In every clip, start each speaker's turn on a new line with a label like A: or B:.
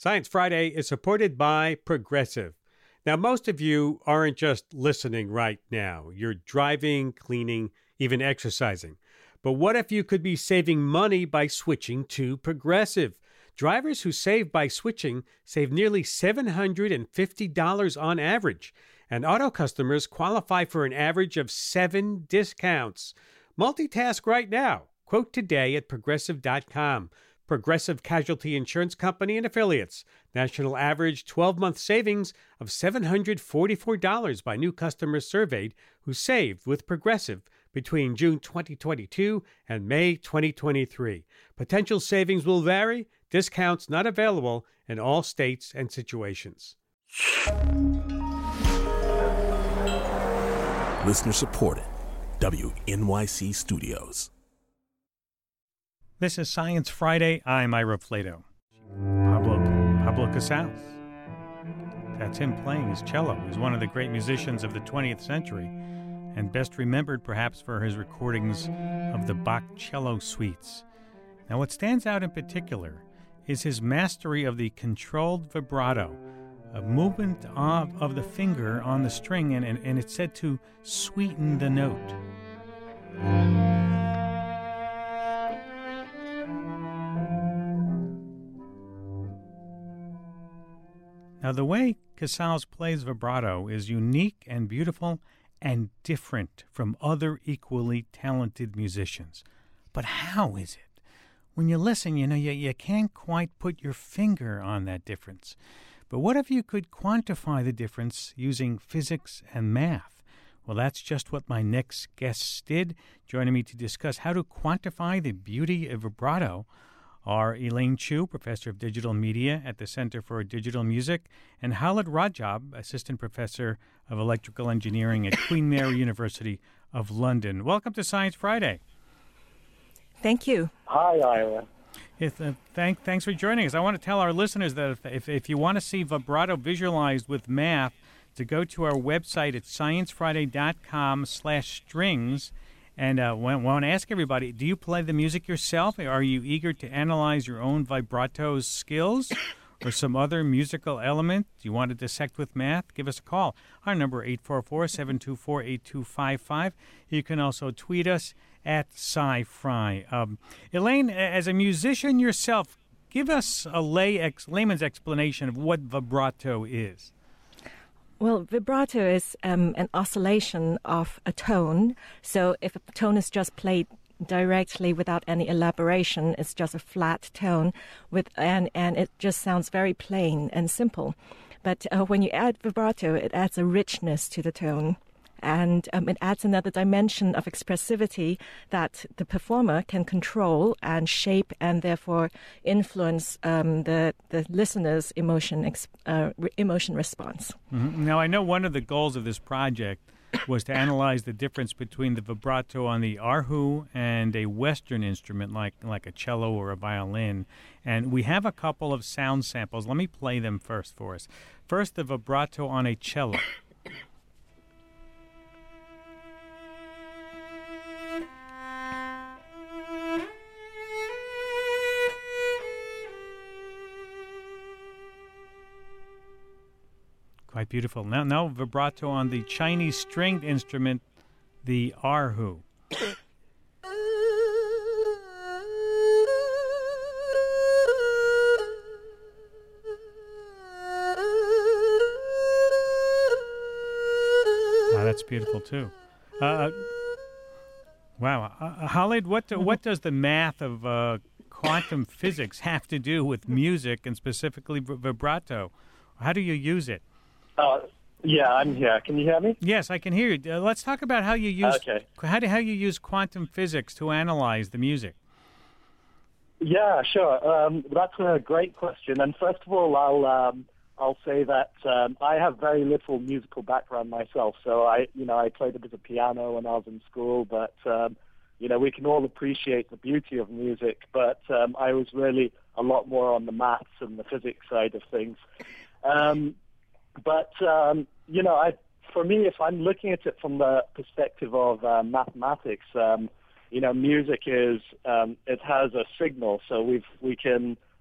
A: Science Friday is supported by Progressive. Now, most of you aren't just listening right now. You're driving, cleaning, even exercising. But what if you could be saving money by switching to Progressive? Drivers who save by switching save nearly $750 on average, and auto customers qualify for an average of 7 discounts. Multitask right now. Quote today at Progressive.com. Progressive Casualty Insurance Company and Affiliates. National average 12-month savings of $744 by new customers surveyed who saved with Progressive between June 2022 and May 2023. Potential savings will vary. Discounts not available in all states and situations.
B: Listener supported. WNYC Studios.
C: This is Science Friday. I'm Ira Flato. Pablo Casals. That's him playing his cello. He's one of the great musicians of the 20th century, and best remembered perhaps for his recordings of the Bach cello suites. Now, what stands out in particular is his mastery of the controlled vibrato, a movement of the finger on the string, and it's said to sweeten the note. Now, the way Casals plays vibrato is unique and beautiful and different from other equally talented musicians. But how is it? When you listen, you can't quite put your finger on that difference. But what if you could quantify the difference using physics and math? Well, that's just what my next guests did. Joining me to discuss how to quantify the beauty of vibrato are Elaine Chu, Professor of Digital Media at the Center for Digital Music, and Khaled Rajab, Assistant Professor of Electrical Engineering at Queen Mary University of London. Welcome to Science Friday.
D: Thank you.
E: Hi, Ira.
C: Thanks for joining us. I want to tell our listeners that if you want to see vibrato visualized with math, to go to our website at sciencefriday.com/strings. And I want to ask everybody, do you play the music yourself? Are you eager to analyze your own vibrato skills or some other musical element? Do you want to dissect with math? Give us a call. Our number 844-724-8255. You can also tweet us at SciFri. Elaine, as a musician yourself, give us a layman's explanation of what vibrato is.
D: Well, vibrato is an oscillation of a tone. So if a tone is just played directly without any elaboration, it's just a flat tone, and it just sounds very plain and simple. But when you add vibrato, it adds a richness to the tone. And it adds another dimension of expressivity that the performer can control and shape and therefore influence the listener's emotion response.
C: Mm-hmm. Now, I know one of the goals of this project was to analyze the difference between the vibrato on the erhu and a Western instrument like a cello or a violin. And we have a couple of sound samples. Let me play them first for us. First, the vibrato on a cello. Quite beautiful. Now vibrato on the Chinese stringed instrument, the erhu. That's beautiful too. Wow, Khaled, what does the math of quantum physics have to do with music and specifically vibrato? How do you use it?
E: Yeah, I'm here. Can you hear me?
C: Yes, I can hear you. Let's talk about how you use how you use quantum physics to analyze the music.
E: Yeah, sure. That's a great question. And first of all, I'll say that I have very little musical background myself. So I played a bit of piano when I was in school, but we can all appreciate the beauty of music. But I was really a lot more on the maths and the physics side of things. For me, if I'm looking at it from the perspective of mathematics, music is it has a signal, so we can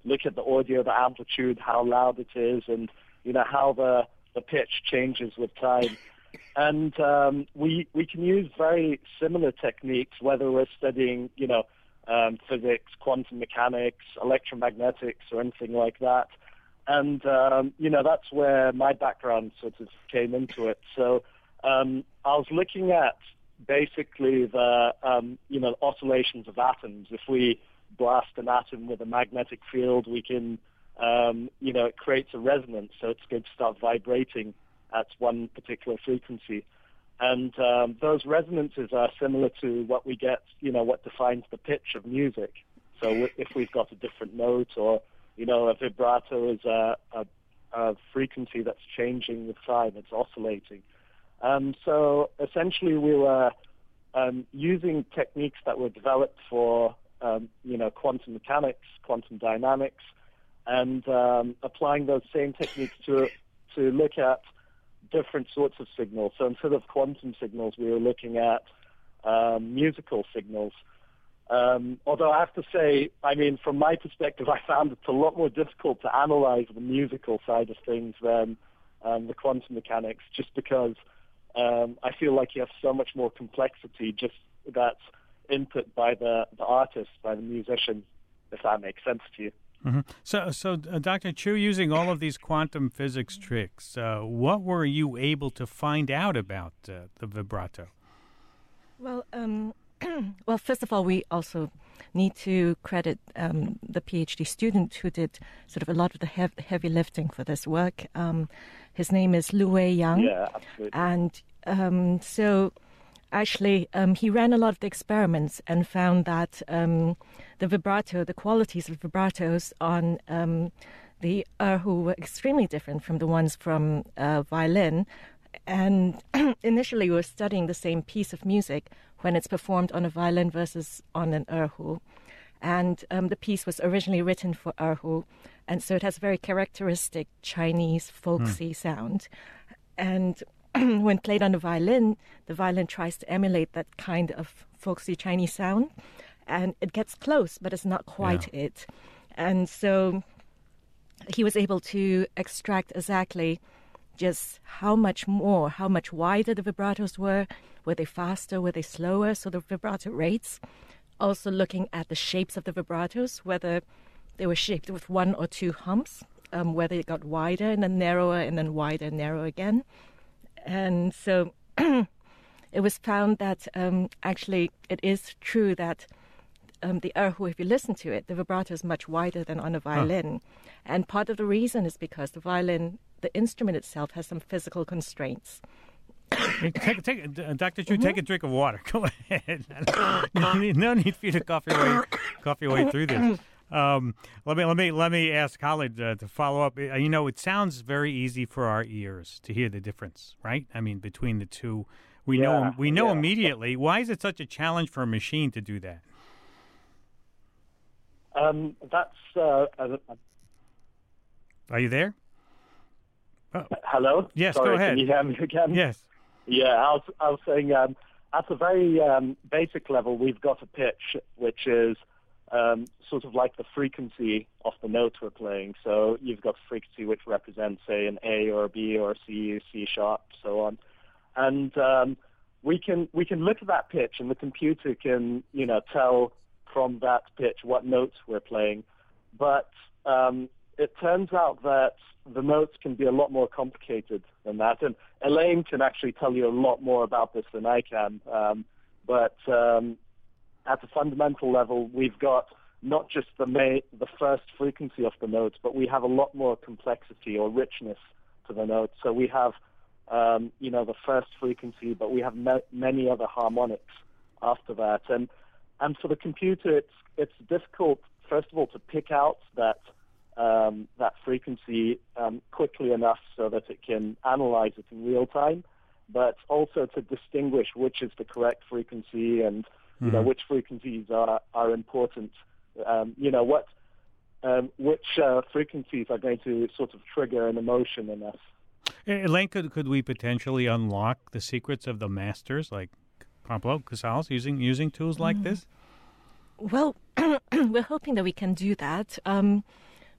E: look at the audio, the amplitude, how loud it is, and how the pitch changes with time. And we can use very similar techniques, whether we're studying physics, quantum mechanics, electromagnetics, or anything like that. And that's where my background sort of came into it. So I was looking at basically the oscillations of atoms. If we blast an atom with a magnetic field, we can it creates a resonance, so it's going to start vibrating at one particular frequency. And those resonances are similar to what we get, what defines the pitch of music. So if we've got a different note, or a vibrato is a frequency that's changing with time, it's oscillating. So essentially we were using techniques that were developed for, quantum mechanics, quantum dynamics, and applying those same techniques to look at different sorts of signals. So instead of quantum signals, we were looking at musical signals. Although I have to say, from my perspective, I found it a lot more difficult to analyze the musical side of things than the quantum mechanics, just because I feel like you have so much more complexity just that's input by the artist, by the musician, if that makes sense to you.
C: Mm-hmm. So, Dr. Chu, using all of these quantum physics tricks, what were you able to find out about the vibrato?
D: Well, well, first of all, we also need to credit the PhD student who did sort of a lot of the heavy lifting for this work. His name is Lu Wei Yang.
E: Yeah, absolutely.
D: And so actually he ran a lot of the experiments and found that the qualities of vibratos on the erhu were extremely different from the ones from violin. And initially we were studying the same piece of music when it's performed on a violin versus on an erhu. And the piece was originally written for erhu, and so it has a very characteristic Chinese folksy sound. And when played on the violin tries to emulate that kind of folksy Chinese sound, and it gets close, but it's not quite it. And so he was able to extract exactly just how much wider the vibratos were they faster, were they slower, so the vibrato rates. Also looking at the shapes of the vibratos, whether they were shaped with one or two humps, whether it got wider and then narrower and then wider and narrow again. And so it was found that actually it is true that the erhu, if you listen to it, the vibrato is much wider than on a violin. And part of the reason is because the violin, the instrument itself, has some physical constraints.
C: Dr. Chu, take a drink of water. Go ahead. No need for you to cough your way through this. Let me ask Khalid to follow up. It sounds very easy for our ears to hear the difference, right? Between the two, we know immediately. Why is it such a challenge for a machine to do that? Are you there? Oh.
E: Hello?
C: Yes,
E: Sorry,
C: go ahead.
E: Can you hear me again?
C: Yes.
E: Yeah, I was saying at a very basic level, we've got a pitch, which is sort of like the frequency of the note we're playing. So you've got a frequency which represents, say, an A or a B or a C, C sharp, so on. And we can look at that pitch, and the computer can, tell from that pitch what notes we're playing. But it turns out that the notes can be a lot more complicated than that. And Elaine can actually tell you a lot more about this than I can. But at the fundamental level, we've got not just the first frequency of the notes, but we have a lot more complexity or richness to the notes. So we have, the first frequency, but we have many other harmonics after that. And for the computer, it's difficult, first of all, to pick out that frequency quickly enough so that it can analyze it in real time, but also to distinguish which is the correct frequency and which frequencies are important. Which frequencies are going to sort of trigger an emotion in us.
C: Elaine, could we potentially unlock the secrets of the masters like Pablo Casals using tools like this?
D: Well, we're hoping that we can do that.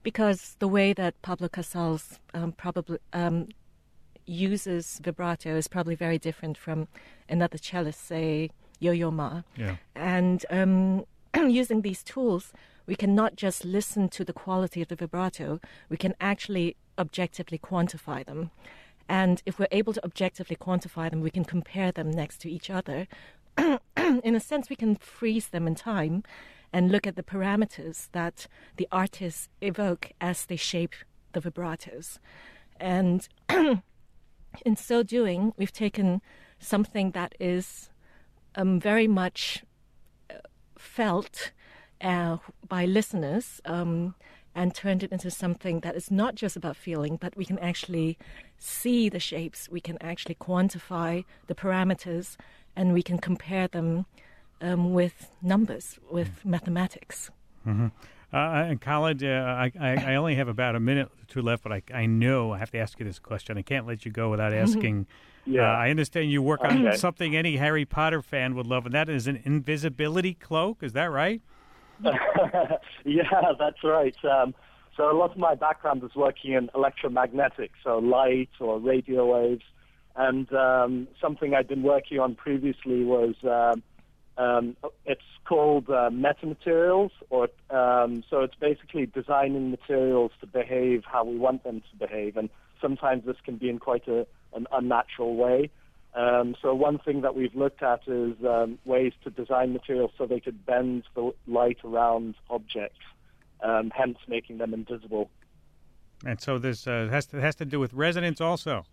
D: because the way that Pablo Casals probably uses vibrato is probably very different from another cellist, say Yo-Yo Ma.
C: Yeah.
D: And using these tools, we can not just listen to the quality of the vibrato, we can actually objectively quantify them. And if we're able to objectively quantify them, we can compare them next to each other. In a sense, we can freeze them in time and look at the parameters that the artists evoke as they shape the vibratos. And in so doing, we've taken something that is very much felt by listeners and turned it into something that is not just about feeling, but we can actually see the shapes, we can actually quantify the parameters, and we can compare them with numbers, with mathematics.
C: Mm-hmm. And Khaled, I only have about a minute or two left, but I know I have to ask you this question. I can't let you go without asking.
E: Yeah.
C: I understand you work on something any Harry Potter fan would love, and that is an invisibility cloak. Is that right?
E: Yeah, that's right. So a lot of my background is working in electromagnetics, so light or radio waves. And something I'd been working on previously was it's called metamaterials, or so it's basically designing materials to behave how we want them to behave, and sometimes this can be in quite an unnatural way. So one thing that we've looked at is ways to design materials so they could bend the light around objects, hence making them invisible.
C: And so this has to do with resonance also.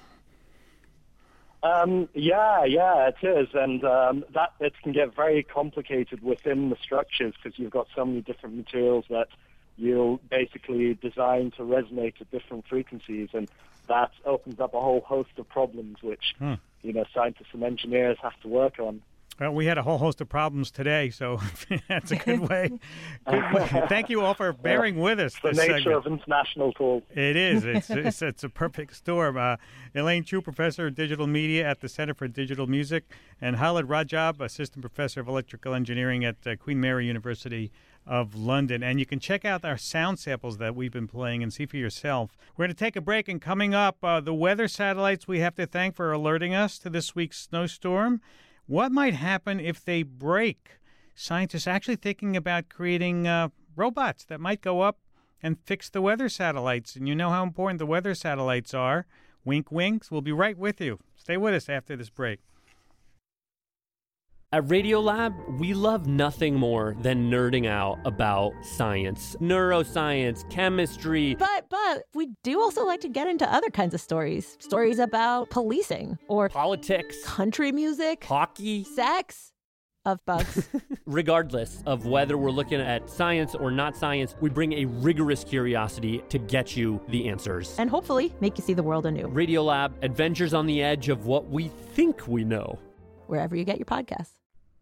E: Yeah, it is, and that it can get very complicated within the structures because you've got so many different materials that you'll basically design to resonate at different frequencies, and that opens up a whole host of problems which scientists and engineers have to work on.
C: Well, we had a whole host of problems today, so that's a good way. Thank you all for bearing with us.
E: The nature of international tools.
C: It is. It's a perfect storm. Elaine Chu, Professor of Digital Media at the Center for Digital Music, and Khaled Rajab, Assistant Professor of Electrical Engineering at Queen Mary University of London. And you can check out our sound samples that we've been playing and see for yourself. We're going to take a break, and coming up, the weather satellites we have to thank for alerting us to this week's snowstorm. What might happen if they break? Scientists actually thinking about creating robots that might go up and fix the weather satellites. And you know how important the weather satellites are. Wink, winks. We'll be right with you. Stay with us after this break.
F: At Radiolab, we love nothing more than nerding out about science, neuroscience, chemistry.
G: But we do also like to get into other kinds of stories. Stories about policing or
F: politics,
G: country music,
F: hockey,
G: sex, of bugs.
F: Regardless of whether we're looking at science or not science, we bring a rigorous curiosity to get you the answers.
G: And hopefully make you see the world anew.
F: Radiolab, adventures on the edge of what we think we know.
G: Wherever you get your podcasts.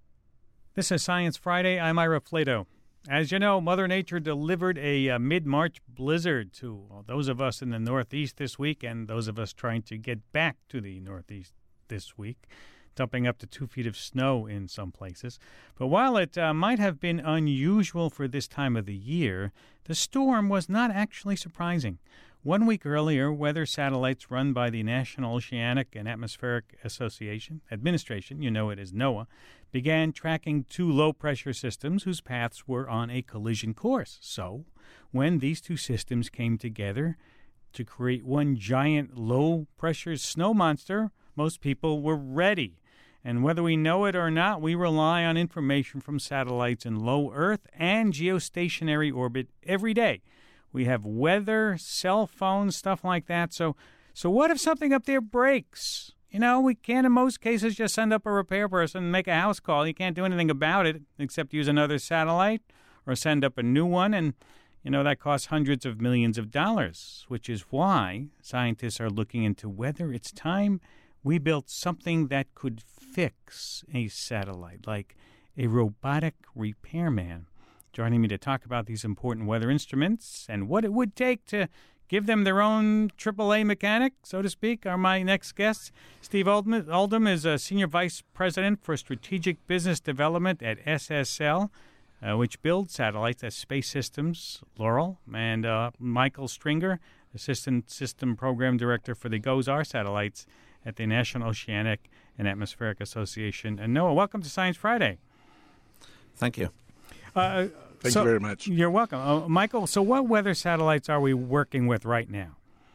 C: This is Science Friday. I'm Ira Flato. As you know, Mother Nature delivered a mid-March blizzard to those of us in the Northeast this week and those of us trying to get back to the Northeast this week, dumping up to 2 feet of snow in some places. But while it might have been unusual for this time of the year, the storm was not actually surprising. 1 week earlier, weather satellites run by the National Oceanic and Atmospheric Administration, you know it as NOAA, began tracking 2 low-pressure systems whose paths were on a collision course. So, when these 2 systems came together to create one giant low-pressure snow monster, most people were ready. And whether we know it or not, we rely on information from satellites in low Earth and geostationary orbit every day. We have weather, cell phones, stuff like that. So what if something up there breaks? You know, we can't in most cases just send up a repair person and make a house call. You can't do anything about it except use another satellite or send up a new one. And, you know, that costs hundreds of millions of dollars, which is why scientists are looking into whether it's time we built something that could fix a satellite, like a robotic repairman. Joining me to talk about these important weather instruments and what it would take to give them their own AAA mechanic, so to speak, are my next guests. Steve Oldham is a Senior Vice President for Strategic Business Development at SSL. which builds satellites at Space Systems, Laurel, and Michael Stringer, Assistant System Program Director for the GOES-R satellites at the National Oceanic and Atmospheric Association. And Noah, welcome to Science Friday.
H: Thank you.
I: Thank you very much.
C: You're welcome. Michael, so what weather satellites are we working with right now?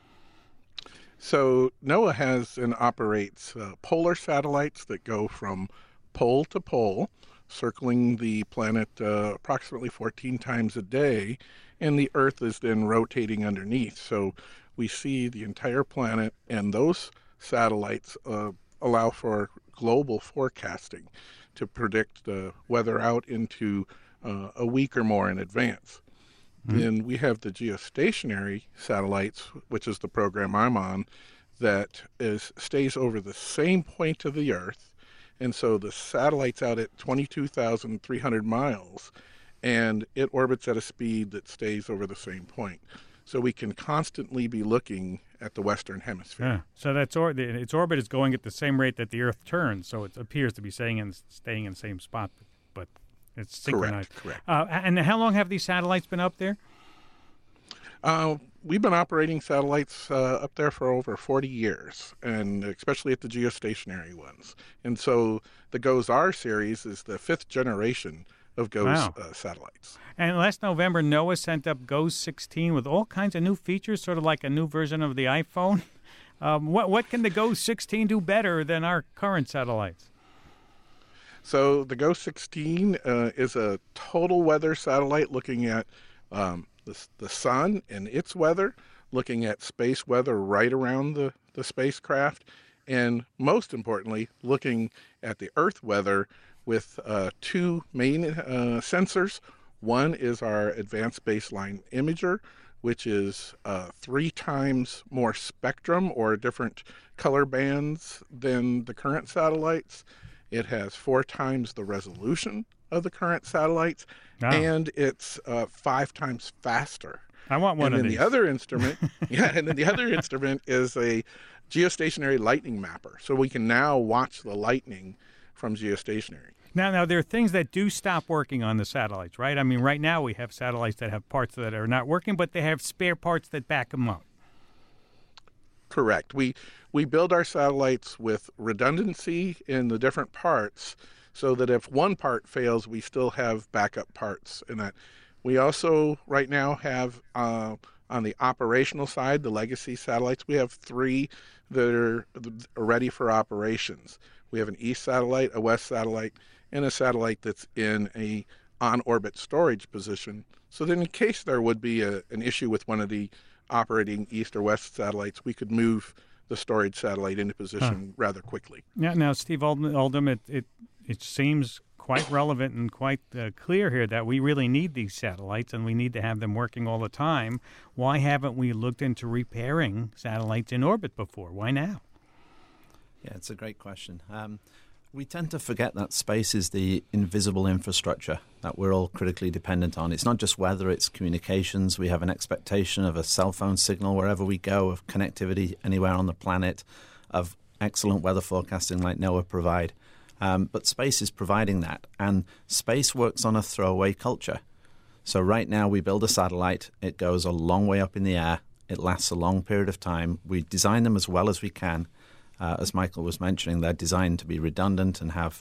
I: So NOAA has and operates polar satellites that go from pole to pole, circling the planet approximately 14 times a day, and the Earth is then rotating underneath. So we see the entire planet, and those satellites allow for global forecasting to predict the weather out into a week or more in advance. Then we have the geostationary satellites, which is the program I'm on, that stays over the same point of the Earth. And so the satellite's out at 22,300 miles, and it orbits at a speed that stays over the same point. So we can constantly be looking at the Western Hemisphere.
C: Yeah. So that's its orbit is going at the same rate that the Earth turns, so it appears to be staying in the same spot, but it's synchronized.
I: Correct.
C: And how long have these satellites been up there?
I: We've been operating satellites up there for over 40 years, and especially at the geostationary ones. And so the GOES-R series is the 5th generation of GOES satellites.
C: And last November, NOAA sent up GOES-16 with all kinds of new features, sort of like a new version of the iPhone. What can the GOES-16 do better than our current satellites?
I: So the GOES-16 is a total weather satellite looking at the sun and its weather, looking at space weather right around the spacecraft, and most importantly, looking at the Earth weather with 2 main sensors. One is our Advanced Baseline Imager, which is 3 times more spectrum or different color bands than the current satellites. It has 4 times the resolution of the current satellites, and it's 5 times faster.
C: I want one of these.
I: And then the other instrument, and then the other instrument is a geostationary lightning mapper. So we can now watch the lightning from geostationary.
C: Now, there are things that do stop working on the satellites, right? I mean, right now we have satellites that have parts that are not working, but they have spare parts that back them up.
I: Correct. We build our satellites with redundancy in the different parts so that if one part fails, we still have backup parts in that. We also right now have on the operational side, the legacy satellites, we have 3 that are ready for operations. We have an east satellite, a west satellite, and a satellite that's in a on-orbit storage position. So then in case there would be an issue with one of the operating east or west satellites, we could move the storage satellite into position rather quickly.
C: Yeah. Now, Steve Oldham, it seems quite relevant and quite clear here that we really need these satellites and we need to have them working all the time. Why haven't we looked into repairing satellites in orbit before? Why now?
H: Yeah, it's a great question. We tend to forget that space is the invisible infrastructure that we're all critically dependent on. It's not just weather, it's communications. We have an expectation of a cell phone signal wherever we go, of connectivity anywhere on the planet, of excellent weather forecasting like NOAA provide. But space is providing that, and space works on a throwaway culture. So right now we build a satellite, it goes a long way up in the air, it lasts a long period of time. We design them as well as we can. As Michael was mentioning, they're designed to be redundant and have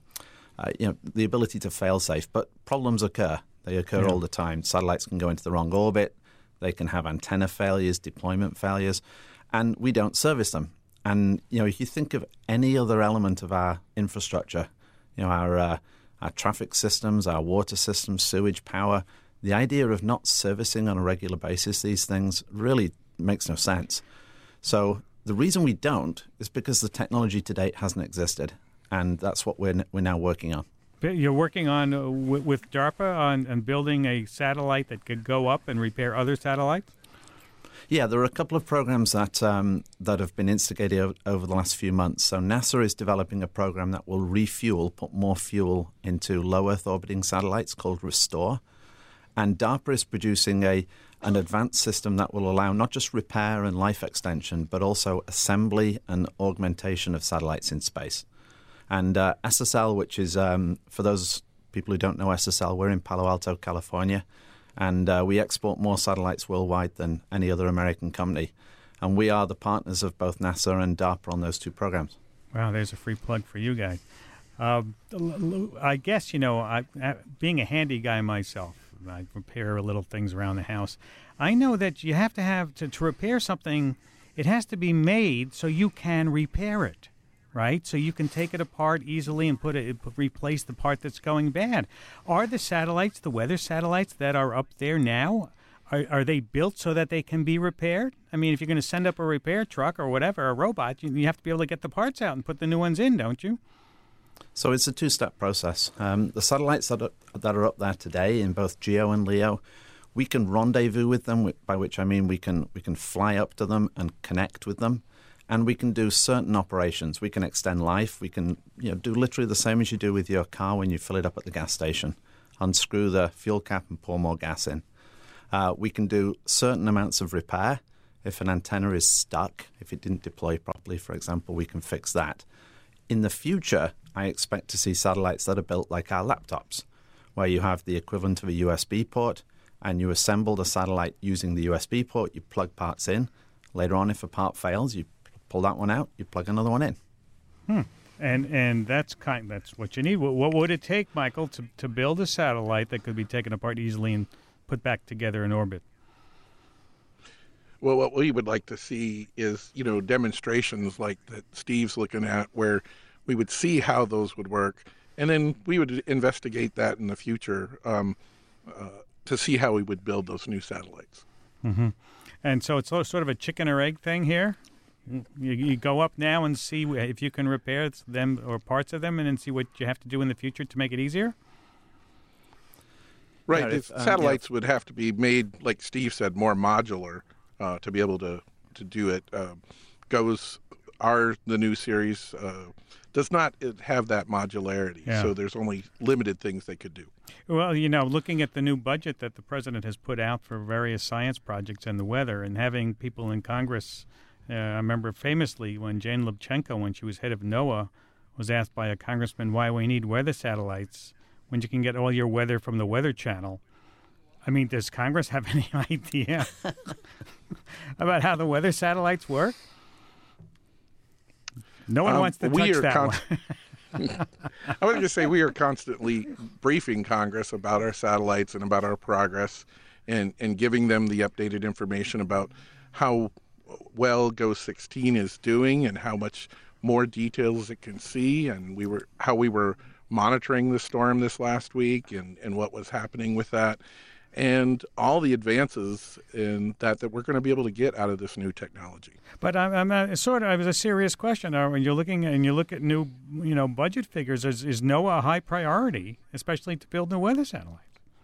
H: the ability to fail safe. But problems occur. They occur all the time. Satellites can go into the wrong orbit. They can have antenna failures, deployment failures, and we don't service them. And if you think of any other element of our infrastructure, our traffic systems, our water systems, sewage, power, the idea of not servicing on a regular basis these things really makes no sense. So the reason we don't is because the technology to date hasn't existed, and that's what we're now working on.
C: You're working on with DARPA on building a satellite that could go up and repair other satellites?
H: Yeah, there are a couple of programs that have been instigated over the last few months. So NASA is developing a program that will refuel, put more fuel into low Earth orbiting satellites called Restore. And DARPA is producing an advanced system that will allow not just repair and life extension, but also assembly and augmentation of satellites in space. And SSL, which is, for those people who don't know SSL, we're in Palo Alto, California, and we export more satellites worldwide than any other American company. And we are the partners of both NASA and DARPA on those two programs.
C: Wow, there's a free plug for you guys. I guess, being a handy guy myself, I repair little things around the house. I know that you have to repair something, it has to be made so you can repair it, right? So you can take it apart easily and replace the part that's going bad. Are the satellites, the weather satellites that are up there now, are they built so that they can be repaired? I mean, if you're going to send up a repair truck or whatever, a robot, you have to be able to get the parts out and put the new ones in, don't you?
H: So it's a two-step process. The satellites that are up there today in both GEO and LEO, we can rendezvous with them, by which I mean we can fly up to them and connect with them, and we can do certain operations. We can extend life. We can do literally the same as you do with your car when you fill it up at the gas station. Unscrew the fuel cap and pour more gas in. We can do certain amounts of repair. If an antenna is stuck, if it didn't deploy properly, for example, we can fix that. In the future, I expect to see satellites that are built like our laptops, where you have the equivalent of a USB port, and you assemble the satellite using the USB port, you plug parts in. Later on, if a part fails, you pull that one out, you plug another one in.
C: And that's what you need. What would it take, Michael, to build a satellite that could be taken apart easily and put back together in orbit?
I: Well, what we would like to see is, demonstrations like that Steve's looking at, where we would see how those would work, and then we would investigate that in the future to see how we would build those new satellites.
C: Mm-hmm. And so it's sort of a chicken or egg thing here. You go up now and see if you can repair them or parts of them, and then see what you have to do in the future to make it easier.
I: Right. Yeah, satellites would have to be made, like Steve said, more modular to be able to do it. The new series does not have that modularity, so there's only limited things they could do.
C: Well, looking at the new budget that the president has put out for various science projects and the weather, and having people in Congress, I remember famously when Jane Lubchenco, when she was head of NOAA, was asked by a congressman why we need weather satellites when you can get all your weather from the Weather Channel. I mean, does Congress have any idea about how the weather satellites work? No one wants to touch that one.
I: I was going to say we are constantly briefing Congress about our satellites and about our progress and giving them the updated information about how well GOES 16 is doing and how much more details it can see, and how we were monitoring the storm this last week and what was happening with that, and all the advances in that we're going to be able to get out of this new technology.
C: But it was a serious question. When you're looking and you look at new, budget figures, is NOAA a high priority, especially to build new weather satellites?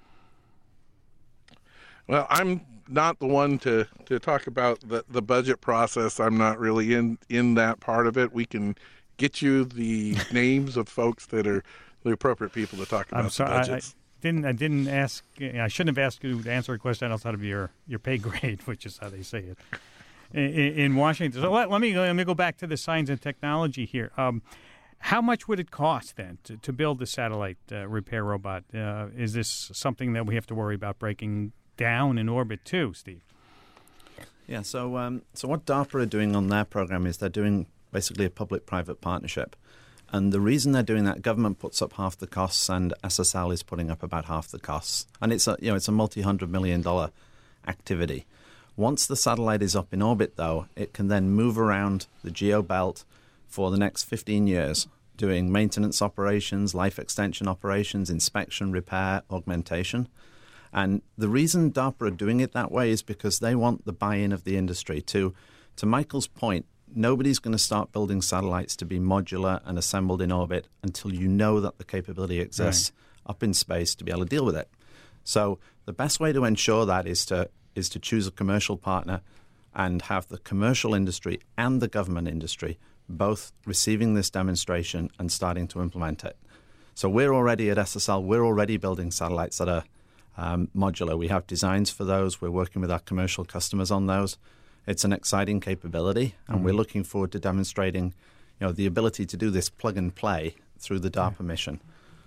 I: Well, I'm not the one to talk about the budget process. I'm not really in that part of it. We can get you the names of folks that are the appropriate people to talk about the budgets.
C: I didn't ask. I shouldn't have asked you to answer a question outside of your pay grade, which is how they say it in Washington. So let me go back to the science and technology here. How much would it cost then to build the satellite repair robot? Is this something that we have to worry about breaking down in orbit too, Steve?
H: Yeah. So what DARPA are doing on their program is they're doing basically a public-private partnership. And the reason they're doing that, government puts up half the costs and SSL is putting up about half the costs. And it's a multi-$100 million activity. Once the satellite is up in orbit, though, it can then move around the GEO belt for the next 15 years, doing maintenance operations, life extension operations, inspection, repair, augmentation. And the reason DARPA are doing it that way is because they want the buy-in of the industry. To Michael's point, nobody's going to start building satellites to be modular and assembled in orbit until you know that the capability exists up in space to be able to deal with it. So the best way to ensure that is to choose a commercial partner and have the commercial industry and the government industry both receiving this demonstration and starting to implement it. So we're already at SSL, we're already building satellites that are modular. We have designs for those. We're working with our commercial customers on those. It's an exciting capability, and we're looking forward to demonstrating, the ability to do this plug and play through the DARPA mission.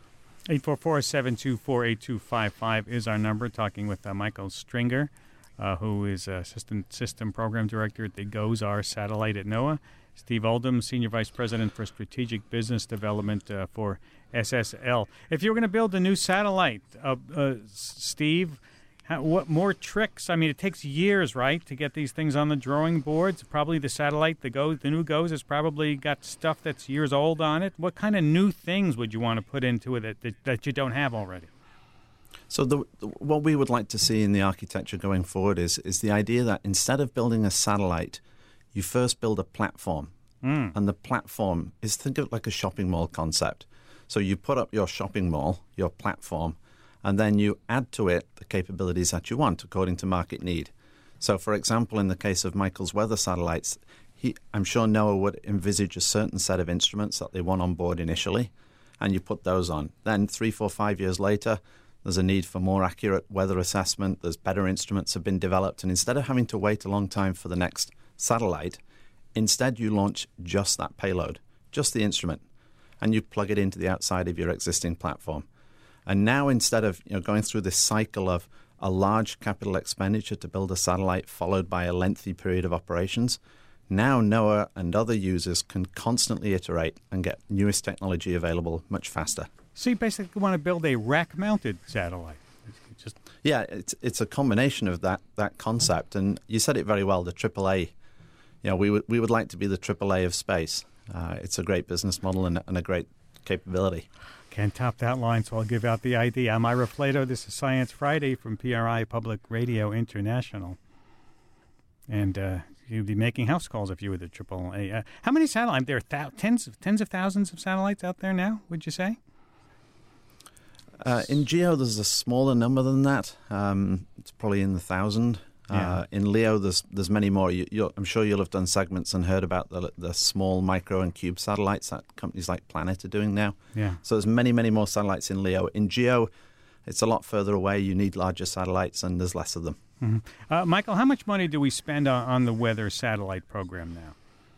C: 844-724-8255 is our number. Talking with Michael Stringer, who is Assistant System Program Director at the GOES-R satellite at NOAA. Steve Oldham, Senior Vice President for Strategic Business Development for SSL. If you were going to build a new satellite, Steve, what more tricks? I mean, it takes years, right, to get these things on the drawing boards. Probably the satellite, the new GOES, has probably got stuff that's years old on it. What kind of new things would you want to put into it that you don't have already?
H: So what we would like to see in the architecture going forward is the idea that instead of building a satellite, you first build a platform. And the platform is, think of it like a shopping mall concept. So you put up your shopping mall, your platform, and then you add to it the capabilities that you want according to market need. So, for example, in the case of Michael's weather satellites, I'm sure NOAA would envisage a certain set of instruments that they want on board initially, and you put those on. Then 3, 4, 5 years later, there's a need for more accurate weather assessment. There's better instruments have been developed. And instead of having to wait a long time for the next satellite, instead you launch just that payload, just the instrument, and you plug it into the outside of your existing platform. And now instead of going through this cycle of a large capital expenditure to build a satellite followed by a lengthy period of operations, now NOAA and other users can constantly iterate and get newest technology available much faster.
C: So you basically want to build a rack-mounted satellite.
H: Yeah, it's a combination of that concept. And you said it very well, the AAA. We would like to be the AAA of space. It's a great business model and a great capability.
C: Can't top that line, so I'll give out the ID. I'm Ira Flato. This is Science Friday from PRI Public Radio International. And you'd be making house calls if you were the AAA. How many satellites? There are tens of thousands of satellites out there now, would you say?
H: In GEO, there's a smaller number than that. It's probably in the 1,000.
C: Yeah.
H: In LEO, there's many more. I'm sure you'll have done segments and heard about the small micro and cube satellites that companies like Planet are doing now.
C: Yeah.
H: So there's many, many more satellites in LEO. In GEO, it's a lot further away. You need larger satellites, and there's less of them.
C: Mm-hmm. Michael, how much money do we spend on the weather satellite program now?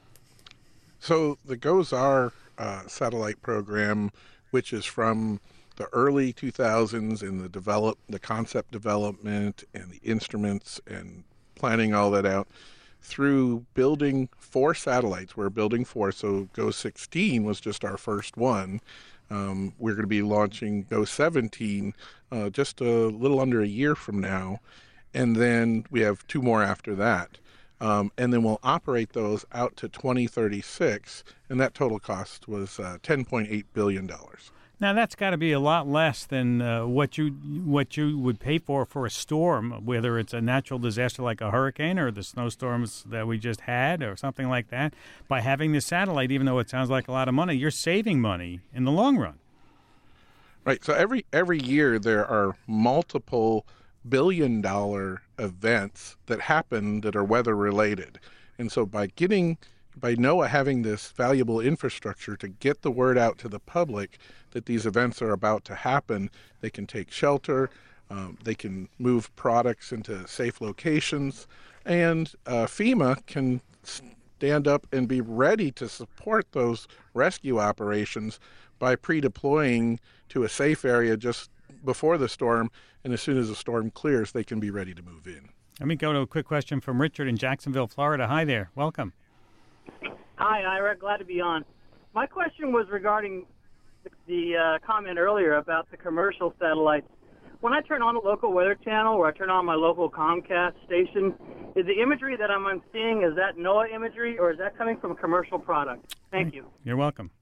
I: So the GOES-R satellite program, which is from the early 2000s in the concept development and the instruments and planning all that out, through building 4 satellites. We're building 4, so GOES-16 was just our first one. We're going to be launching GOES-17 just a little under a year from now, and then we have 2 more after that. And then we'll operate those out to 2036, and that total cost was $10.8 billion.
C: Now, that's got to be a lot less than what you would pay for a storm, whether it's a natural disaster like a hurricane or the snowstorms that we just had or something like that. By having this satellite, even though it sounds like a lot of money, you're saving money in the long run.
I: Right. So every year there are multiple billion-dollar events that happen that are weather-related. And so by NOAA having this valuable infrastructure to get the word out to the public that these events are about to happen, they can take shelter, they can move products into safe locations, and FEMA can stand up and be ready to support those rescue operations by pre-deploying to a safe area just before the storm, and as soon as the storm clears, they can be ready to move in.
C: Let me go to a quick question from Richard in Jacksonville, Florida. Hi there. Welcome.
J: Hi, Ira. Glad to be on. My question was regarding the comment earlier about the commercial satellites. When I turn on the local weather channel or I turn on my local Comcast station, is the imagery that I'm seeing, is that NOAA imagery or is that coming from a commercial product? Thank you.
C: You're welcome.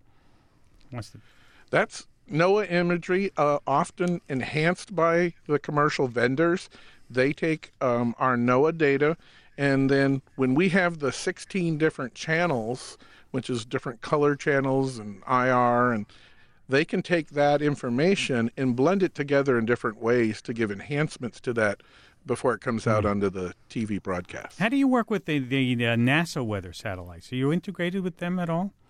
I: That's NOAA imagery, often enhanced by the commercial vendors. They take our NOAA data, and then when we have the 16 different channels, which is different color channels and IR, and they can take that information and blend it together in different ways to give enhancements to that before it comes out onto the TV broadcast.
C: How do you work with the NASA weather satellites? Are you integrated with them at all?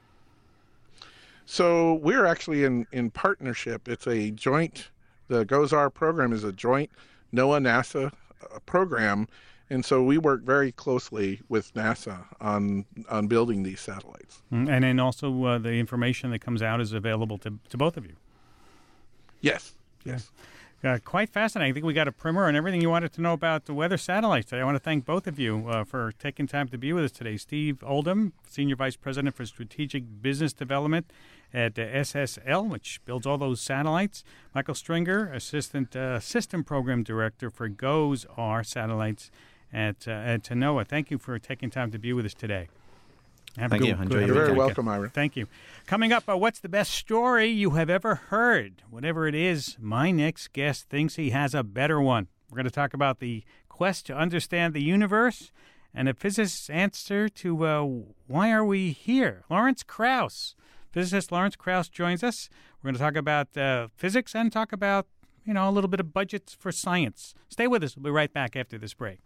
I: So we're actually in partnership. It's a joint, the GOES-R program is a joint NOAA-NASA program, and so we work very closely with NASA on building these satellites.
C: And then also the information that comes out is available to both of you.
I: Yes. Yes.
C: Quite fascinating. I think we got a primer on everything you wanted to know about the weather satellites today. I want to thank both of you for taking time to be with us today. Steve Oldham, Senior Vice President for Strategic Business Development at SSL, which builds all those satellites. Michael Stringer, Assistant System Program Director for GOES-R satellites at NOAA. Thank you for taking time to be with us today.
H: Thank you. Enjoy
I: You're
H: your
I: very
H: weekend.
I: welcome, Ira.
C: Thank you. Coming up, what's the best story you have ever heard? Whatever it is, my next guest thinks he has a better one. We're going to talk about the quest to understand the universe and a physicist's answer to why are we here? Lawrence Krauss. Physicist Lawrence Krauss joins us. We're going to talk about physics and talk about, a little bit of budgets for science. Stay with us. We'll be right back after this break.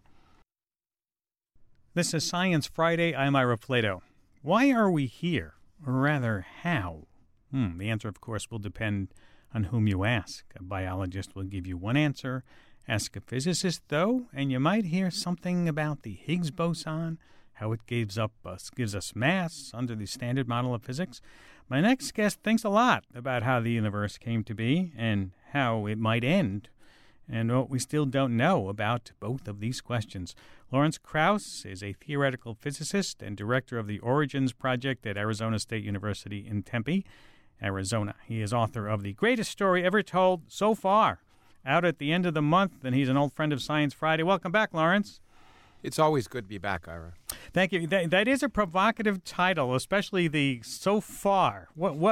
C: This is Science Friday. I'm Ira Flato. Why are we here? Or rather, how? The answer, of course, will depend on whom you ask. A biologist will give you one answer. Ask a physicist, though, and you might hear something about the Higgs boson, how it gives us mass under the standard model of physics. My next guest thinks a lot about how the universe came to be and how it might end, and what we still don't know about both of these questions. Lawrence Krauss is a theoretical physicist and director of the Origins Project at Arizona State University in Tempe, Arizona. He is author of The Greatest Story Ever Told So Far, out at the end of the month, and he's an old friend of Science Friday. Welcome back, Lawrence.
K: It's always good to be back, Ira.
C: Thank you. That is a provocative title, especially the so far.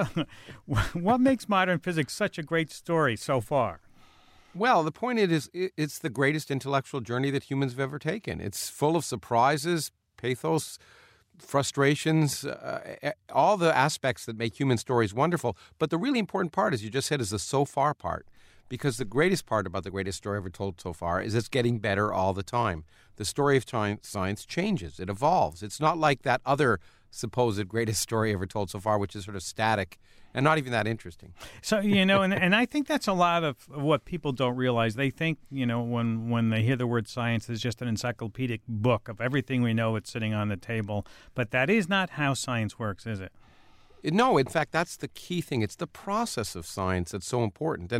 C: What makes modern physics such a great story so far?
K: Well, the point is, it's the greatest intellectual journey that humans have ever taken. It's full of surprises, pathos, frustrations, all the aspects that make human stories wonderful. But the really important part, as you just said, is the so far part. Because the greatest part about the greatest story ever told so far is it's getting better all the time. The story of science changes. It evolves. It's not like that other supposed greatest story ever told so far, which is sort of static and not even that interesting.
C: So, and I think that's a lot of what people don't realize. They think, when they hear the word science, it's just an encyclopedic book of everything we know that's sitting on the table. But that is not how science works, is it?
K: No, in fact, that's the key thing. It's the process of science that's so important.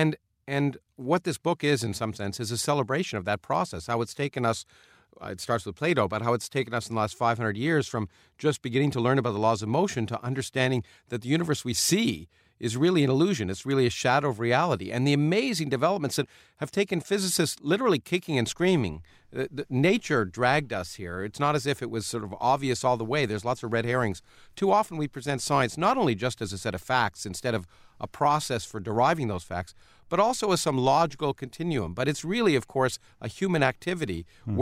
K: And what this book is, in some sense, is a celebration of that process, how it's taken us. It starts with Plato, but how it's taken us in the last 500 years from just beginning to learn about the laws of motion to understanding that the universe we see is really an illusion. It's really a shadow of reality. And the amazing developments that have taken physicists literally kicking and screaming. Nature dragged us here. It's not as if it was sort of obvious all the way. There's lots of red herrings. Too often we present science not only just as a set of facts instead of a process for deriving those facts, but also as some logical continuum. But it's really, of course, a human activity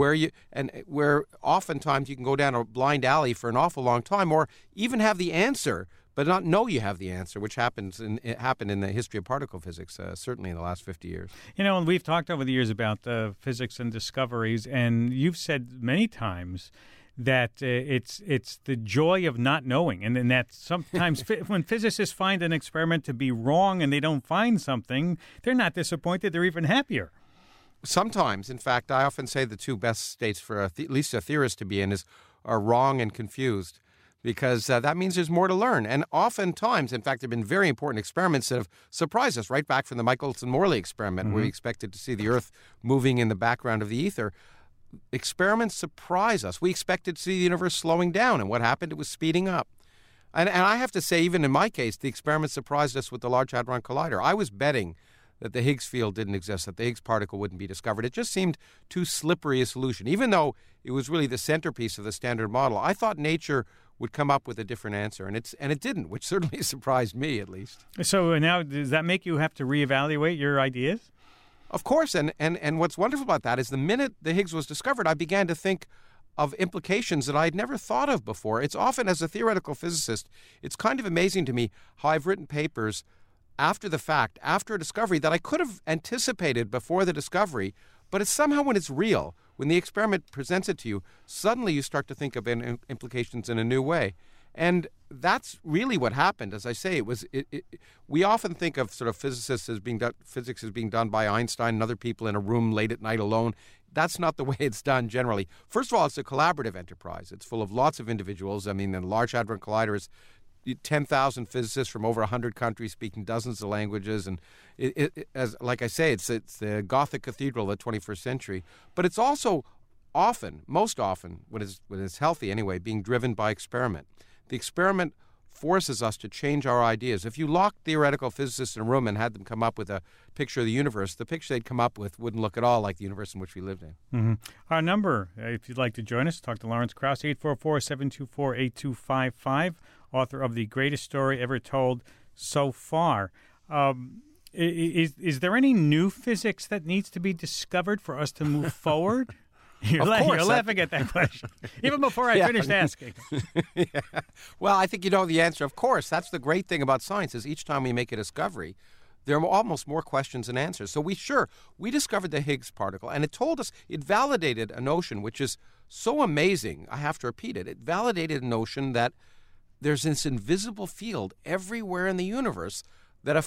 K: where oftentimes you can go down a blind alley for an awful long time or even have the answer but not know you have the answer, which happened in the history of particle physics, certainly in the last 50 years.
C: And we've talked over the years about physics and discoveries, and you've said many times that it's the joy of not knowing, and then that sometimes when physicists find an experiment to be wrong and they don't find something, they're not disappointed, they're even happier.
K: Sometimes, in fact, I often say the two best states for at least a theorist to be in are wrong and confused, because that means there's more to learn. And oftentimes, in fact, there have been very important experiments that have surprised us, right back from the Michelson-Morley experiment, where we expected to see the Earth moving in the background of the ether. Experiments surprise us. We expected to see the universe slowing down, and what happened? It was speeding up. And I have to say, even in my case, the experiment surprised us with the Large Hadron Collider. I was betting that the Higgs field didn't exist, that the Higgs particle wouldn't be discovered. It just seemed too slippery a solution. Even though it was really the centerpiece of the Standard Model, I thought nature would come up with a different answer, and it didn't, which certainly surprised me, at least.
C: So now, does that make you have to reevaluate your ideas?
K: Of course, and what's wonderful about that is the minute the Higgs was discovered, I began to think of implications that I'd never thought of before. It's often, as a theoretical physicist, it's kind of amazing to me how I've written papers after the fact, after a discovery that I could have anticipated before the discovery, but it's somehow when it's real, when the experiment presents it to you, suddenly you start to think of implications in a new way. And that's really what happened. As I say, we often think of sort of physics as being done by Einstein and other people in a room late at night alone. That's not the way it's done generally. First of all, it's a collaborative enterprise. It's full of lots of individuals. I mean, the Large Hadron Collider is 10,000 physicists from over 100 countries speaking dozens of languages, and as like I say, it's the Gothic cathedral of the 21st century. But it's also often, most often, when it's healthy anyway, being driven by experiment. The experiment forces us to change our ideas. If you locked theoretical physicists in a room and had them come up with a picture of the universe, the picture they'd come up with wouldn't look at all like the universe in which we lived in.
C: Mm-hmm. Our number, if you'd like to join us, talk to Lawrence Krauss, 844-724-8255, author of The Greatest Story Ever Told So Far. Is there any new physics that needs to be discovered for us to move forward? You're laughing at that question, even before I finished asking.
K: Yeah. Well, I think you know the answer. Of course, that's the great thing about science is each time we make a discovery, there are almost more questions than answers. So we discovered the Higgs particle, and it validated a notion which is so amazing, I have to repeat it. It validated a notion that there's this invisible field everywhere in the universe that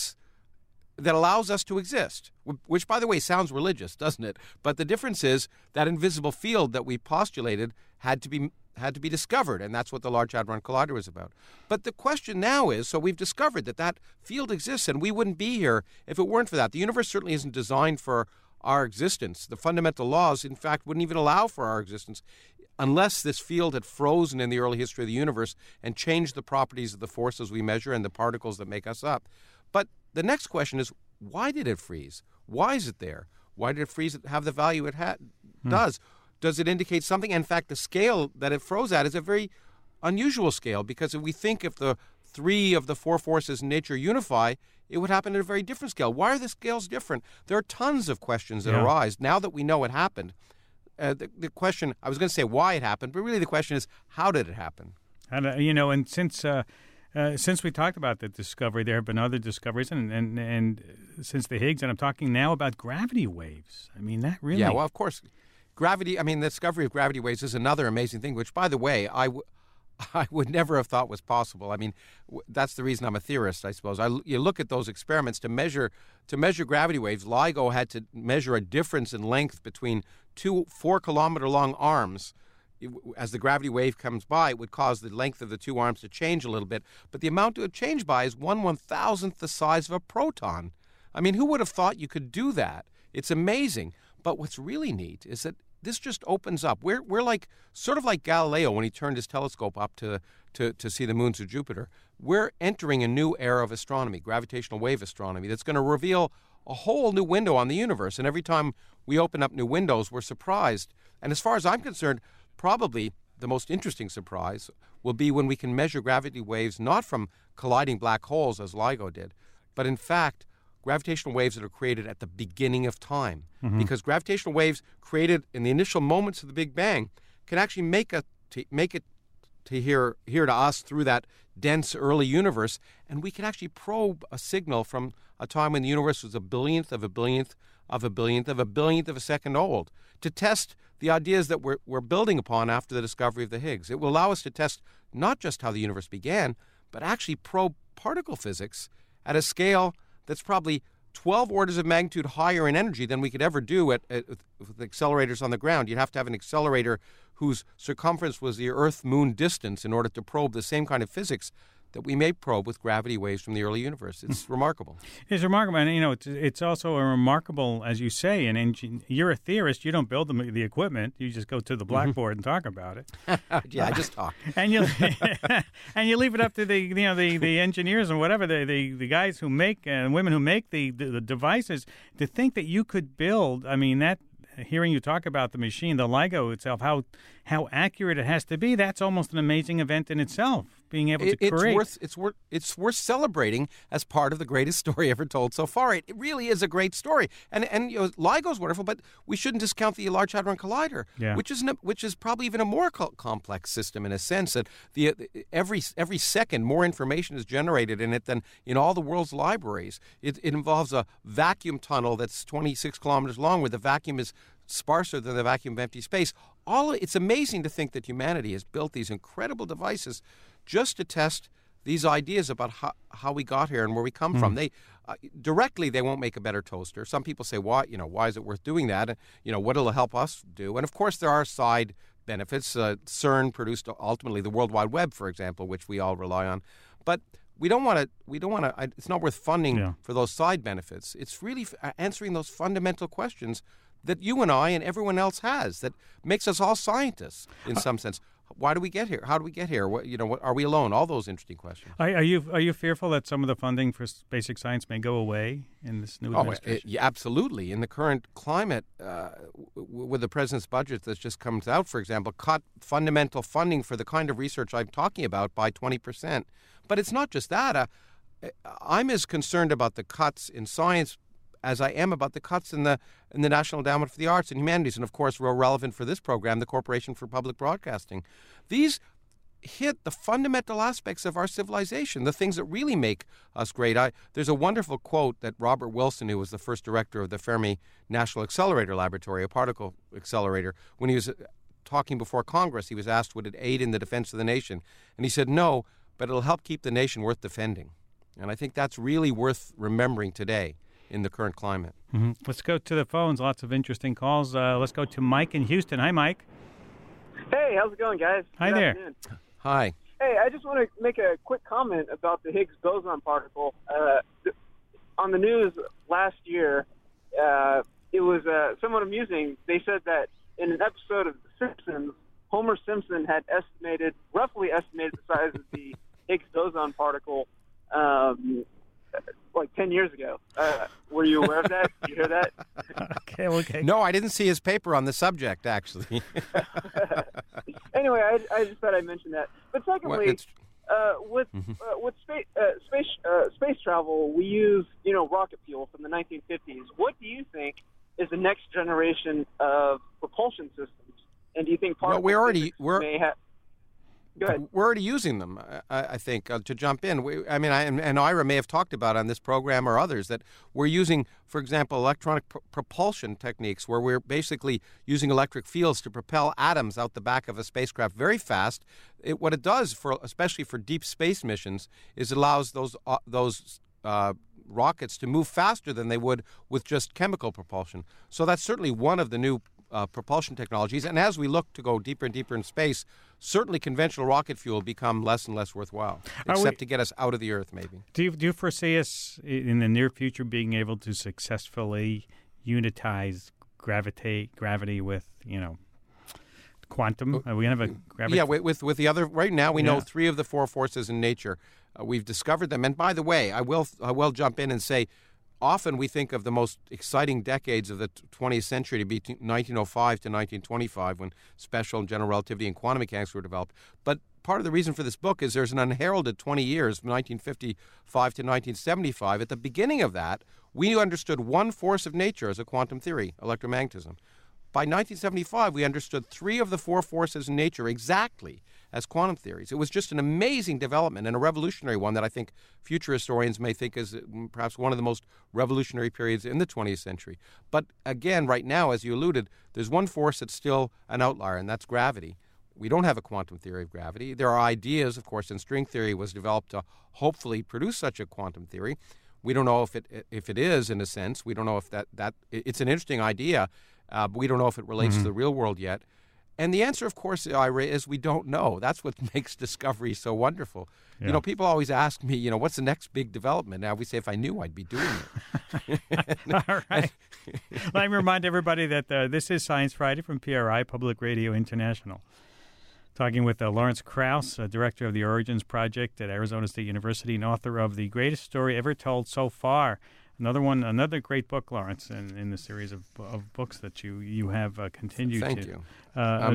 K: allows us to exist, which, by the way, sounds religious, doesn't it? But the difference is that invisible field that we postulated had to be discovered, and that's what the Large Hadron Collider was about. But the question now is, so we've discovered that field exists, and we wouldn't be here if it weren't for that. The universe certainly isn't designed for our existence. The fundamental laws, in fact, wouldn't even allow for our existence unless this field had frozen in the early history of the universe and changed the properties of the forces we measure and the particles that make us up. But the next question is, why did it freeze? Why is it there? Why did it freeze have the value it does? Does it indicate something? In fact, the scale that it froze at is a very unusual scale, because if we think if the 3 of the 4 forces in nature unify, it would happen at a very different scale. Why are the scales different? There are tons of questions that arise. Now that we know it happened, the question, I was going to say why it happened, but really the question is, how did it happen?
C: And, and since we talked about the discovery, there have been other discoveries, and since the Higgs, and I'm talking now about gravity waves. I mean, that really...
K: Yeah, well, of course. The discovery of gravity waves is another amazing thing, which, by the way, I would never have thought was possible. I mean, that's the reason I'm a theorist, I suppose. You look at those experiments to measure gravity waves. LIGO had to measure a difference in length between 2 4-kilometer-long arms. As the gravity wave comes by, it would cause the length of the 2 arms to change a little bit. But the amount it would change by is 1/1000th the size of a proton. I mean, who would have thought you could do that? It's amazing. But what's really neat is that this just opens up. We're like sort of like Galileo when he turned his telescope up to see the moons of Jupiter. We're entering a new era of astronomy, gravitational wave astronomy, that's going to reveal a whole new window on the universe. And every time we open up new windows, we're surprised. And as far as I'm concerned, probably the most interesting surprise will be when we can measure gravity waves not from colliding black holes, as LIGO did, but in fact, gravitational waves that are created at the beginning of time. Mm-hmm. Because gravitational waves created in the initial moments of the Big Bang can actually make it here to us through that dense early universe, and we can actually probe a signal from a time when the universe was a billionth of a billionth of a billionth of a billionth of a second old, to test the ideas that we're building upon after the discovery of the Higgs. It will allow us to test not just how the universe began, but actually probe particle physics at a scale that's probably 12 orders of magnitude higher in energy than we could ever do with accelerators on the ground. You'd have to have an accelerator whose circumference was the Earth-Moon distance in order to probe the same kind of physics that we may probe with gravity waves from the early universe. It's remarkable.
C: It's remarkable. And, it's also a remarkable, as you say, you're a theorist. You don't build the equipment. You just go to the blackboard and talk about it.
K: Yeah, I just talk.
C: And you leave it up to the engineers and whatever, the guys who make and women who make the devices to think that you could build, hearing you talk about the machine, the LIGO itself, how accurate it has to be, that's almost an amazing event in itself, being able to create.
K: It's worth celebrating as part of the greatest story ever told so far. It really is a great story. And LIGO's wonderful, but we shouldn't discount the Large Hadron Collider, which is probably even a more complex system in a sense that every second more information is generated in it than in all the world's libraries. It involves a vacuum tunnel that's 26 kilometers long, where the vacuum is sparser than the vacuum of empty space. It's amazing to think that humanity has built these incredible devices just to test these ideas about how we got here and where we come from. They directly they won't make a better toaster. Some people say, why is it worth doing that? And, what will it help us do? And of course there are side benefits. CERN produced ultimately the World Wide Web, for example, which we all rely on. But we don't want to. It's not worth funding for those side benefits. It's really answering those fundamental questions that you and I and everyone else has that makes us all scientists in some sense. Why do we get here? How do we get here? What are we alone? All those interesting questions.
C: Are you fearful that some of the funding for basic science may go away in this new administration?
K: Absolutely. In the current climate, with the president's budget that's just comes out, for example, cut fundamental funding for the kind of research I'm talking about by 20%. But it's not just that. I'm as concerned about the cuts in science as I am about the cuts in the National Endowment for the Arts and Humanities, and of course, real relevant for this program, the Corporation for Public Broadcasting. These hit the fundamental aspects of our civilization, the things that really make us great. There's a wonderful quote that Robert Wilson, who was the first director of the Fermi National Accelerator Laboratory, a particle accelerator, when he was talking before Congress, he was asked, would it aid in the defense of the nation? And he said, no, but it'll help keep the nation worth defending. And I think that's really worth remembering today in the current climate.
C: Mm-hmm. Let's go to the phones. Lots of interesting calls. Let's go to Mike in Houston. Hi, Mike.
L: Hey, how's it going, guys?
C: Hi
L: Good
C: there.
L: afternoon.
K: Hi.
L: Hey, I just want to make a quick comment about the Higgs boson particle. On the news last year, it was somewhat amusing. They said that in an episode of The Simpsons, Homer Simpson had roughly estimated the size of the Higgs boson particle like 10 years ago. Were you aware of that? Did you hear that?
C: Okay.
K: No, I didn't see his paper on the subject, actually.
L: Anyway, I just thought I'd mention that. But secondly, with space travel, we use rocket fuel from the 1950s. What do you think is the next generation of propulsion systems? And do you think particle physics may have? Go ahead.
K: We're already using them, I think, to jump in. And Ira may have talked about on this program or others that we're using, for example, electronic propulsion techniques where we're basically using electric fields to propel atoms out the back of a spacecraft very fast. What it does, especially for deep space missions, is it allows those rockets to move faster than they would with just chemical propulsion. So that's certainly one of the new propulsion technologies. And as we look to go deeper and deeper in space, certainly conventional rocket fuel will become less and less worthwhile, except to get us out of the Earth, maybe.
C: Do you foresee us in the near future being able to successfully unitize gravity with, quantum? Are we going to have a gravity?
K: Yeah, with the other. Right now, we know 3 of the 4 forces in nature. We've discovered them. And by the way, I will jump in and say, often we think of the most exciting decades of the 20th century to be 1905 to 1925, when special and general relativity and quantum mechanics were developed. But part of the reason for this book is there's an unheralded 20 years, from 1955 to 1975. At the beginning of that, we understood one force of nature as a quantum theory, electromagnetism. By 1975, we understood 3 of the 4 forces in nature exactly as quantum theories. It was just an amazing development and a revolutionary one that I think future historians may think is perhaps one of the most revolutionary periods in the 20th century. But again, right now, as you alluded, there's one force that's still an outlier, and that's gravity. We don't have a quantum theory of gravity. There are ideas, of course, and string theory was developed to hopefully produce such a quantum theory. We don't know if it is, in a sense. We don't know if that it's an interesting idea, but we don't know if it relates to the real world yet. And the answer, of course, Ira, is we don't know. That's what makes discovery so wonderful. Yeah. People always ask me, what's the next big development? Now we say, if I knew, I'd be doing it.
C: All right. Let me remind everybody that this is Science Friday from PRI, Public Radio International. Talking with Lawrence Krauss, Director of the Origins Project at Arizona State University and author of The Greatest Story Ever Told So Far. Another great book, Lawrence, in the series of books that you have continued to.
K: Thank you. I'm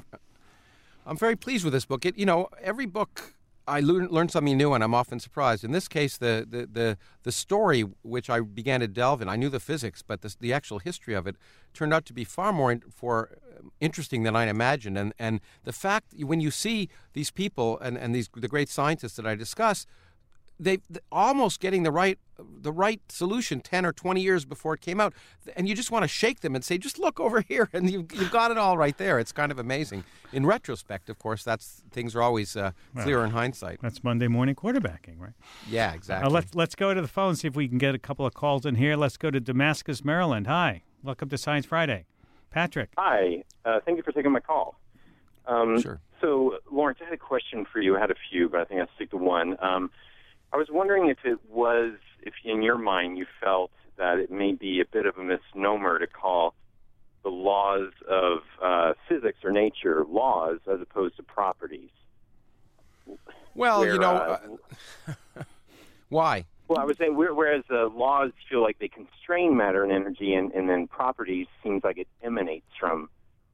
K: very pleased with this book. Every book I learn something new, and I'm often surprised. In this case, the story which I began to delve in, I knew the physics, but the actual history of it turned out to be far more interesting than I imagined. And the fact when you see these people and the great scientists that I discuss, they almost getting the right solution 10 or 20 years before it came out, and you just want to shake them and say, just look over here, and you've got it all right there. It's kind of amazing. In retrospect, of course, things are always clearer in hindsight.
C: That's Monday morning quarterbacking, right?
K: Yeah, exactly.
C: Let's go to the phone, see if we can get a couple of calls in here. Let's go to Damascus, Maryland. Hi. Welcome to Science Friday. Patrick.
M: Hi. Thank you for taking my call.
K: Sure.
M: So, Lawrence, I had a question for you. I had a few, but I think I'll stick to one. I was wondering if in your mind you felt that it may be a bit of a misnomer to call the laws of physics or nature laws as opposed to properties.
K: Well, why?
M: Well, I was saying, whereas laws feel like they constrain matter and energy, and then properties seems like it emanates from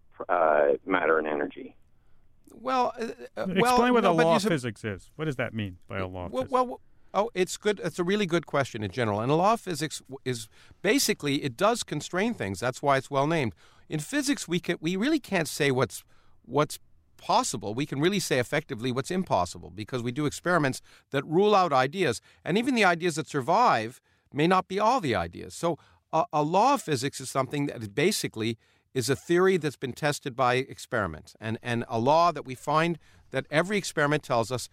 M: matter and energy.
C: Well, explain what a law of physics is. What does that mean by a law of physics?
K: It's good. It's a really good question in general. And a law of physics is basically, it does constrain things. That's why it's well named. In physics, we really can't say what's possible. We can really say effectively what's impossible because we do experiments that rule out ideas. And even the ideas that survive may not be all the ideas. So a law of physics is something that basically is a theory that's been tested by experiment, and a law that we find that every experiment tells us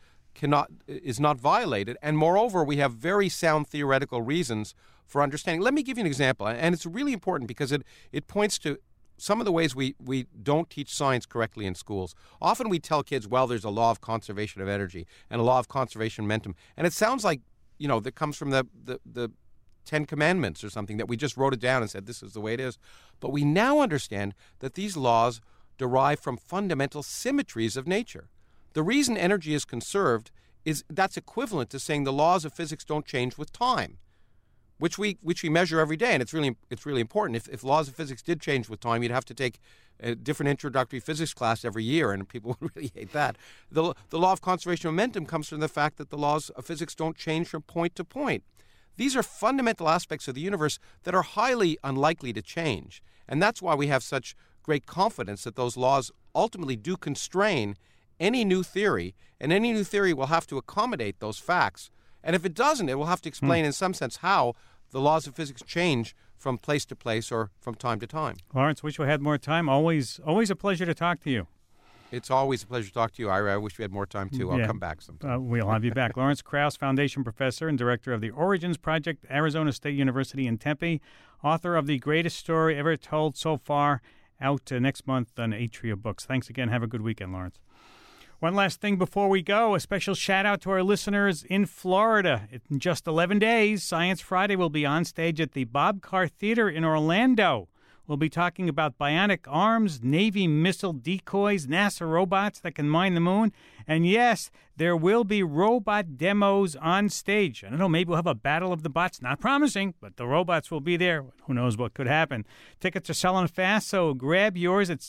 K: is not violated. And moreover, we have very sound theoretical reasons for understanding. Let me give you an example, and it's really important because it points to some of the ways we don't teach science correctly in schools. Often we tell kids, well, there's a law of conservation of energy and a law of conservation of momentum, and it sounds like, that comes from the Ten Commandments or something, that we just wrote it down and said this is the way it is. But we now understand that these laws derive from fundamental symmetries of nature. The reason energy is conserved that's equivalent to saying the laws of physics don't change with time, which we measure every day, and it's really important. If laws of physics did change with time, you'd have to take a different introductory physics class every year, and people would really hate that. The law of conservation of momentum comes from the fact that the laws of physics don't change from point to point. These are fundamental aspects of the universe that are highly unlikely to change. And that's why we have such great confidence that those laws ultimately do constrain any new theory, and any new theory will have to accommodate those facts. And if it doesn't, it will have to explain in some sense how the laws of physics change from place to place or from time to time.
C: Lawrence, wish we had more time. Always a pleasure to talk to you.
K: It's always a pleasure to talk to you, Ira. I wish we had more time, too. I'll come back sometime.
C: We'll have you back. Lawrence Krauss, Foundation Professor and Director of the Origins Project, Arizona State University in Tempe, author of The Greatest Story Ever Told So Far, out next month on Atria Books. Thanks again. Have a good weekend, Lawrence. One last thing before we go, a special shout-out to our listeners in Florida. In just 11 days, Science Friday will be on stage at the Bob Carr Theater in Orlando. We'll be talking about bionic arms, Navy missile decoys, NASA robots that can mine the moon. And yes, there will be robot demos on stage. I don't know, maybe we'll have a battle of the bots. Not promising, but the robots will be there. Who knows what could happen. Tickets are selling fast, so grab yours at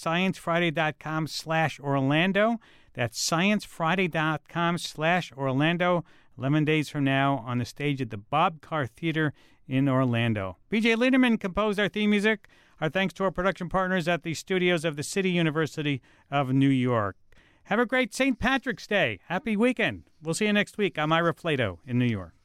C: sciencefriday.com/Orlando. That's sciencefriday.com/Orlando. 11 days from now on the stage at the Bob Carr Theater in Orlando. B.J. Liederman composed our theme music. Our thanks to our production partners at the studios of the City University of New York. Have a great St. Patrick's Day. Happy weekend. We'll see you next week. I'm Ira Flato in New York.